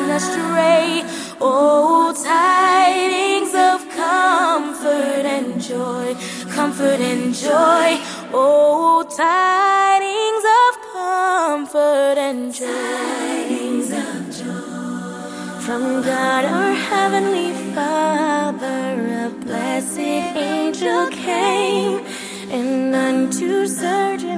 gone astray. Oh, tidings of comfort and joy, comfort and joy. Oh, tidings of comfort and joy, tidings of joy. From God our Heavenly Father, a blessed angel came, and unto certain